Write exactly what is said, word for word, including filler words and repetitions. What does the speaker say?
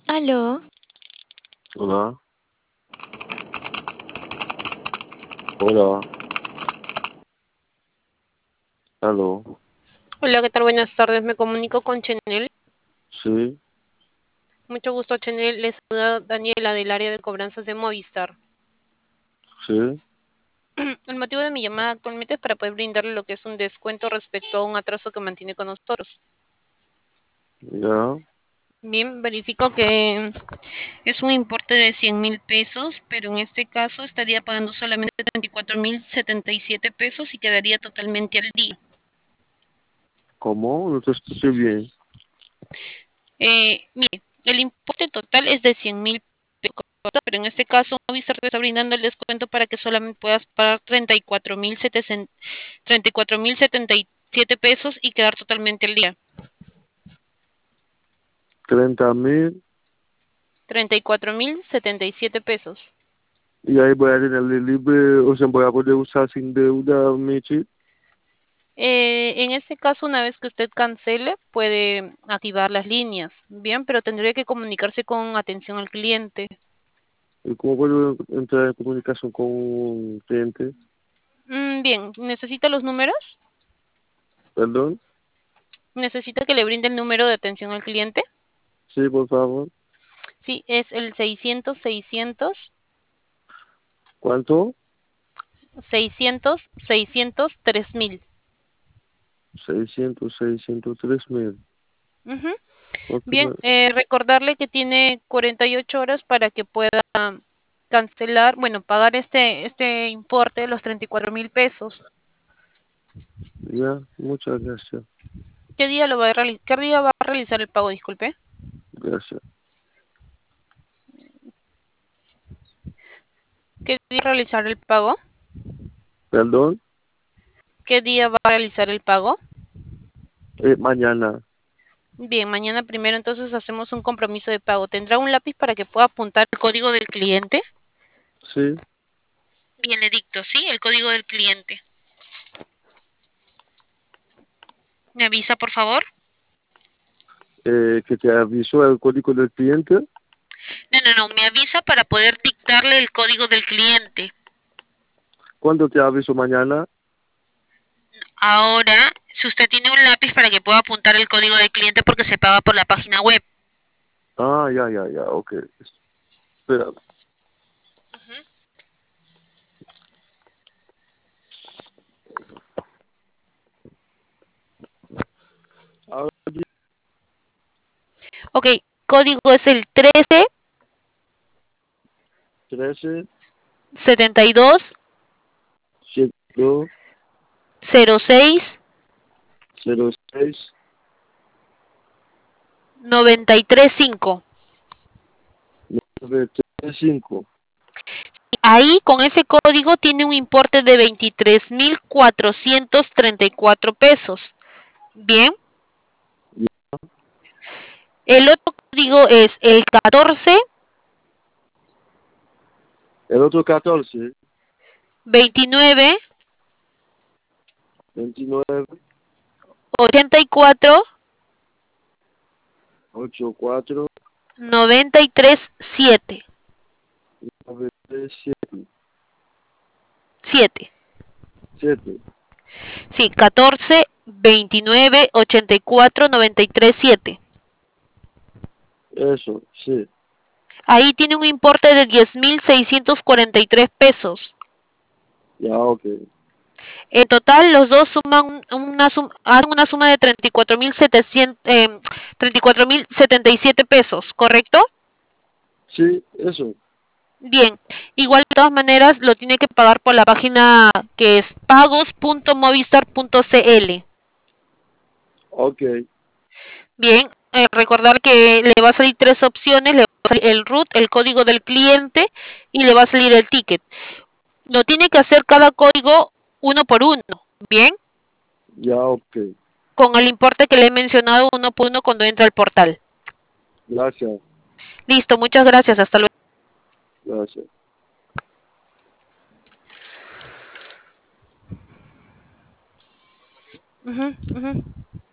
Aló, Hola, hola, aló, Hola, ¿qué tal? Buenas tardes. Me comunico con Chenel. sí, Mucho gusto, Chenel. Les saluda Daniela del área de cobranzas de Movistar. sí, El motivo de mi llamada actualmente es para poder brindarle lo que es un descuento respecto a un atraso que mantiene con nosotros. ya, Bien, verifico que es un importe de cien mil pesos, pero en este caso estaría pagando solamente treinta y cuatro mil setenta y siete pesos y quedaría totalmente al día. ¿cómo? No te escuché bien. Eh, mire, el importe total es de cien mil pesos, pero en este caso Movistar te está brindando el descuento para que solamente puedas pagar treinta y cuatro mil setenta y siete pesos y quedar totalmente al día. Treinta mil, treinta y cuatro mil setenta y siete pesos. y ahí voy a tenerle libre, o sea, voy a poder usar sin deuda mi chip. Eh, en este caso, una vez que usted cancele, puede activar las líneas, bien, pero tendría que comunicarse con atención al cliente. ¿Y cómo puedo entrar en comunicación con un cliente? Mm, bien, ¿necesita los números? ¿Perdón? ¿Necesita que le brinde el número de atención al cliente? Sí, por favor. Sí, es el seiscientos seiscientos ¿Cuánto? seiscientos seiscientos tres mil. Seiscientos, seiscientos, tres mil. Ujú. Ok, Bien, eh, recordarle que tiene cuarenta y ocho horas para que pueda cancelar, bueno, pagar este, este importe de los treinta y cuatro mil pesos. ya, muchas gracias, ¿Qué día lo va a realizar? ¿Qué día va a realizar el pago? Disculpe. gracias. ¿Qué día va a realizar el pago? ¿Perdón? ¿Qué día va a realizar el pago? Eh, mañana, Bien, mañana primero entonces hacemos un compromiso de pago. ¿Tendrá un lápiz para que pueda apuntar el código del cliente? sí, Bien, le dicto, ¿sí? El código del cliente. ¿Me avisa, por favor? eh, que te avisó el código del cliente. No, no, no, me avisa para poder dictarle el código del cliente. ¿Cuándo te aviso mañana? Ahora, si usted tiene un lápiz para que pueda apuntar el código del cliente porque se paga por la página web. Ah, ya, ya, ya, ok. Espera. Ahora Ok, código es el trece trece, setenta y dos setenta y dos, cero seis cero seis, noventa y tres cinco. nueve tres cinco. Ahí con ese código tiene un importe de veintitrés mil cuatrocientos treinta y cuatro pesos. Bien, el otro código es el catorce El otro catorce, veintinueve veintinueve, ochenta y cuatro ochenta y cuatro, noventa y tres siete. noventa y siete, siete. siete. Sí, catorce veintinueve ochenta y cuatro noventa y tres siete. Eso, sí. Ahí tiene un importe de diez mil seiscientos cuarenta y tres pesos. Ya, ok. En total, los dos suman una, suma, hacen una suma de treinta y cuatro mil setecientos, eh, treinta y cuatro mil setenta y siete pesos, ¿correcto? Sí, eso. Bien, igual de todas maneras lo tiene que pagar por la página que es pagos punto movistar punto cl. Ok, Bien, eh, recordar que le va a salir tres opciones, le va a salir el root, el código del cliente y le va a salir el ticket. Lo tiene que hacer cada código uno por uno, bien, ya, ok. con el importe que le he mencionado uno por uno cuando entra al portal. Gracias, Listo, muchas gracias, hasta luego. gracias. Uh -huh, uh -huh.